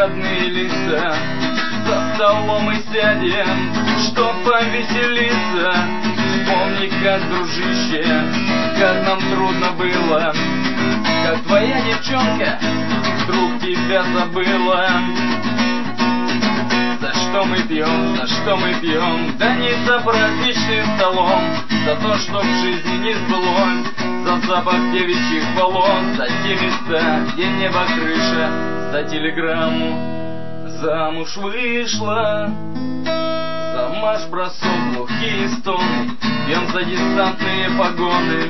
родные лица. За столом мы сядем, чтоб повеселиться. Помни, как, дружище, как нам трудно было, как твоя девчонка вдруг тебя забыла. За что мы пьем, за что мы пьем? Да не за праздничным столом, за то, что в жизни не сбылось, за запах девичьих волос, за те места, где небо крыша, за телеграмму. Замуж вышла, за марш-бросок, глухие стоны, пьем за десантные погоны.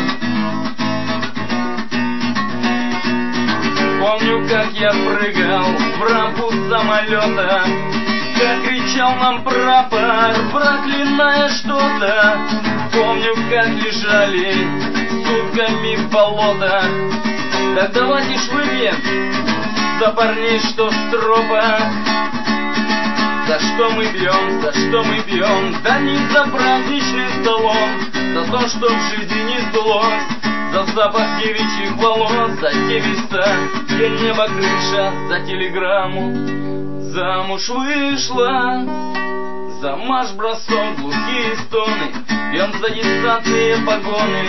Помню, как я прыгал в рампу самолета, как кричал нам прапор, проклиная что-то. Помню, как лежали сутками в болотах. Так давайте ж выпьем за парней, что с тропа. За что мы пьем, за что мы пьем? Да не за праздничным столом, за то, что в жизни не сбылось, за запах девичьих волос, за те места, где небо крыша, за телеграмму. Замуж вышла, за марш-бросок, глухие стоны, пьем за десантные погоны.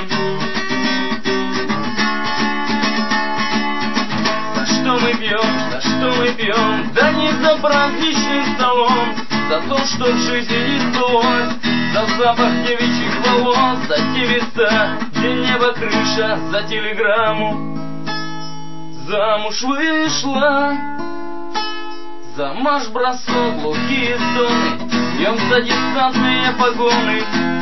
За что мы пьем, за что мы пьем? Да не за праздничным столом, за то, что в жизни не сбылось, за запах девичьих волос, за те места, где небо крыша, за телеграмму. Замуж вышла, за марш-бросок, глухие стоны, пьем за десантные погоны.